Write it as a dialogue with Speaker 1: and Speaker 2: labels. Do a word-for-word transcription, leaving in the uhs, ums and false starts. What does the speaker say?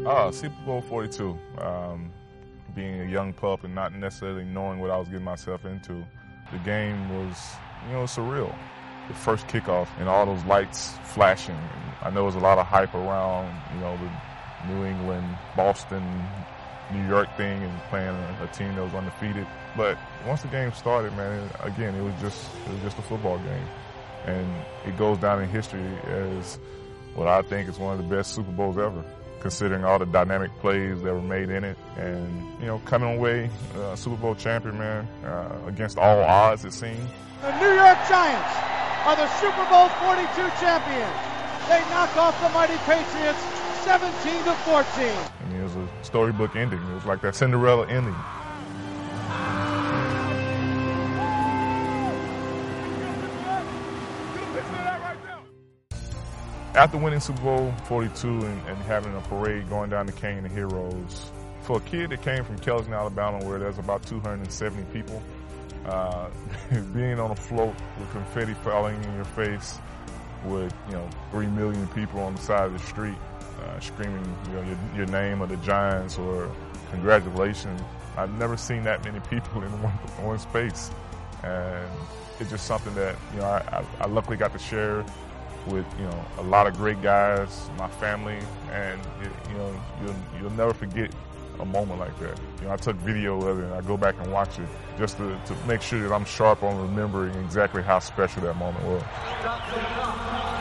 Speaker 1: Ah, Super Bowl forty-two. Um, being a young pup and not necessarily knowing what I was getting myself into, the game was, you know, surreal. The first kickoff and all those lights flashing. I know there was a lot of hype around, you know, the New England, Boston, New York thing and playing a, a team that was undefeated. But once the game started, man, again, it was just it was just a football game. And it goes down in history as what I think is one of the best Super Bowls ever, considering all the dynamic plays that were made in it. And, you know, coming away uh, Super Bowl champion, man, uh, against all odds, it seemed.
Speaker 2: The New York Giants are the Super Bowl forty-two champions. They knock off the mighty Patriots seventeen to fourteen.
Speaker 1: I mean, it was a storybook ending. It was like that Cinderella ending. After winning Super Bowl forty-two and, and having a parade going down the Canyon of Heroes, for a kid that came from Kellyton, Alabama, where there's about two hundred seventy people, uh, being on a float with confetti falling in your face, with, you know, three million people on the side of the street uh, screaming, you know, your, your name or the Giants or congratulations. I've never seen that many people in one, one space, and it's just something that, you know, I, I, I luckily got to share with, you know, a lot of great guys, my family, and, you know, you'll, you'll never forget a moment like that. You know, I took video of it and I go back and watch it just to, to make sure that I'm sharp on remembering exactly how special that moment was.